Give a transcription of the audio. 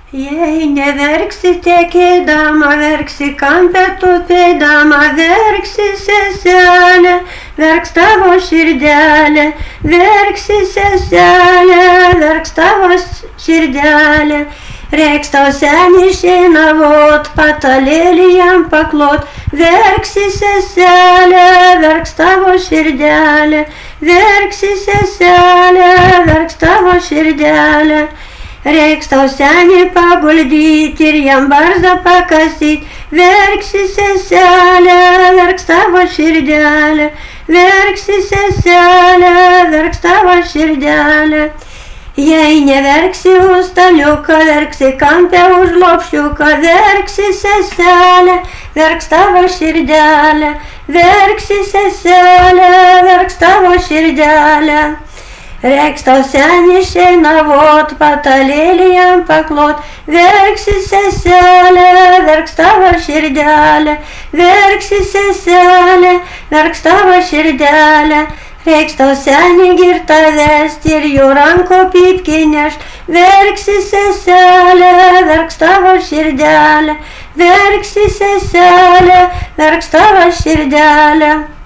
Jei neverksi tekėdama, verksi kampe tupėdama, verksi seselė, verks tavo širdelė, verksi seselė, verks tavo širdelė. Reiks tau senį išeinavot, patalėlį jam paklot, verksi seselė, verks tavo širdelė, verksi seselė, verks tavo širdelė. Reiks tau senį paguldyti ir jam barzdą pakasyti, verksi seselė, verks tavo širdelė, verksi seselė, verks tavo širdelė. Jei neverksi už staliuką, verksi kampe už lopšiuką, verksi seselė, verks tavo širdelė, verksi seselė, verks tavo širdelė. Reiks tau senį išeinavot, patalėlį jam paklot, verksi seselė, verks tavo širdelė, verksi seselė, verks tavo širdelė. Reiks tau senį girtą vesti ir jų ranko pypkį nešt, verksi seselė, verks tavo širdelė, verksi seselė, verks tavo širdelė.